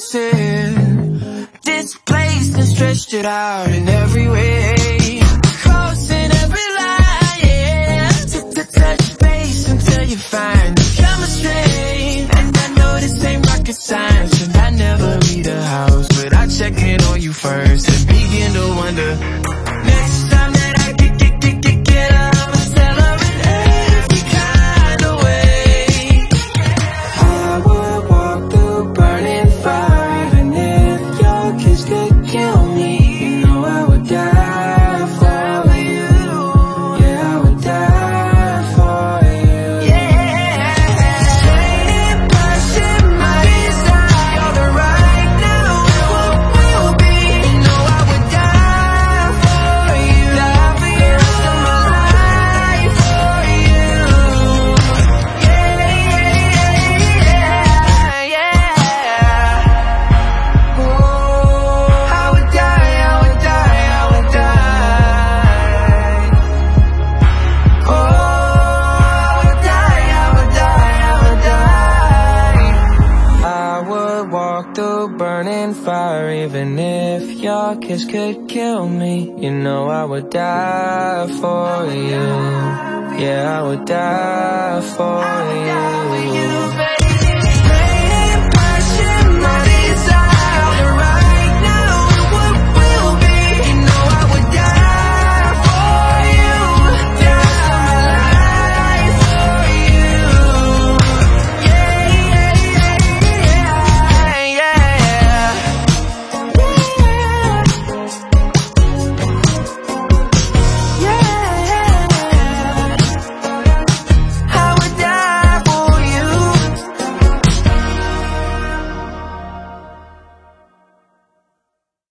dancing, displaced and stretched it out in every way, crossing every line, yeah, to touch base until you find the chemistry. And I know this ain't rocket science, and I never leave the house without checking on you first and begin to wonder, next time that I get up, I'ma celebrate every kind of way. I would walk through burning fire, even if your kiss could kill me. You know I would die for you. Yeah, I would die for you. Yeah, same passion, my desire, the right now is what we'll be. You know I would die for you, die for the rest of my life for you. Yeah, yeah. Oh, I would die, I would die, I would die. Oh, I would die, I would die, I would die. I would walk through burning fire, even if your kiss could kill me. You know I would die for you. Yeah, I would die for you.